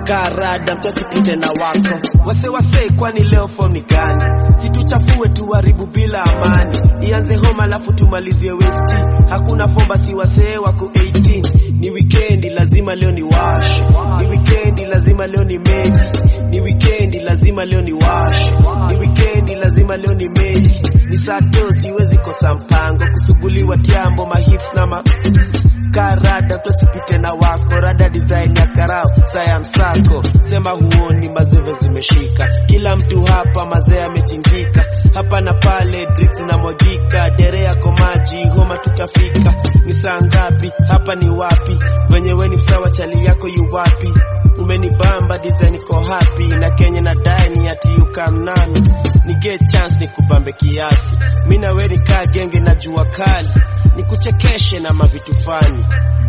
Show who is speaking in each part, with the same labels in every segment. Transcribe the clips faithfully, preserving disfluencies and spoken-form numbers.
Speaker 1: Karada mtu asipite na wako. Wase wase kwani leo form ni gani? Situchafue tuharibu bila amani. Ianze homa alafu tumalizie westi. Hakuna fomba si wase wako eighteen. Ni weekendi lazima leo ni wash. Ni weekendi lazima leo ni meji. Ni weekendi lazima leo ni wash. Ni weekendi lazima leo ni meji. Ni sato siwezi kosa mpango. Kusuguliwa tiambo mahips na ma Karada mtu asipite na wako. Rada design ya karao saya msako. Sema huoni mazeve zimeshika. Kila mtu hapa mazea ametingika. Hapa na pale drinks na mwagika. Dere yako maji homa tutafika. Ni saa ngapi hapa ni wapi? Venye we ni msawa chali yako yu wapi? Umenibamba design iko happy. Na Kenya na dine ati you come nami. Ni get chance ni kubambe kiasi. Mina we ni kaa genge na jua kali. Ni kuchekeshe na mavitu fani.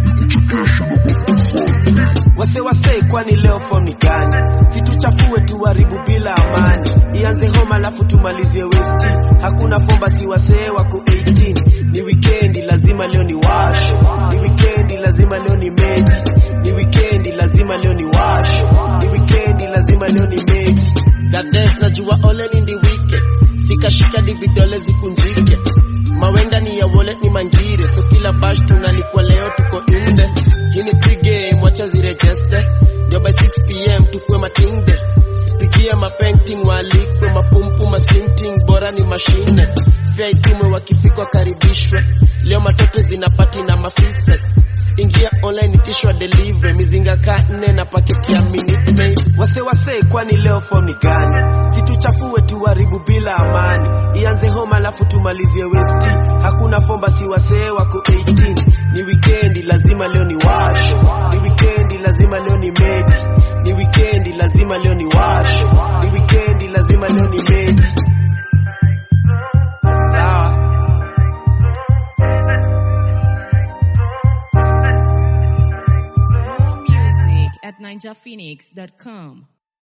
Speaker 1: Wase wase kwani leo form ni gani? Situchafue tuharibu bila amani. Ianze homa alafu tumalizie westi. Hakuna fomba si wase wako eighteen. Ni weekendi lazima leo ni wash. Ni weekendi lazima leo ni meji. Ni weekendi lazima leo ni wash. Ni weekendi lazima leo ni meji. Gades na jua ole ni ndi weekend. Sikashika di vidole zikunjike. Mawenda ni ya wallet ni manjire. So kila bash tunalikuwa leo tuko inde. Hii ni pre-game wacha zirejeste. Ndio by six p m tukue matinde. Pigia mapainting walikwe mapumpu masinting bora ni mashine. Fia itumwe wakifika karibishwe. Leo matoto zinapati na mafise. Ingia online itishwa delivery. Mizinga ka nne na paketi ya minute maid. Wase wase kwani leo form ni gani? Situchafue tuharibu bila amani. Ianze homa alafu tumalizie westi. Hakuna fomba si wase wako eighteen. Ni weekendi lazima leo ni wash. Ni weekendi lazima leo ni meji. Ni weekendi lazima leo ni wash. Ni weekendi lazima leo ni meji. Sawa.
Speaker 2: More music at ninja phoenix dot com.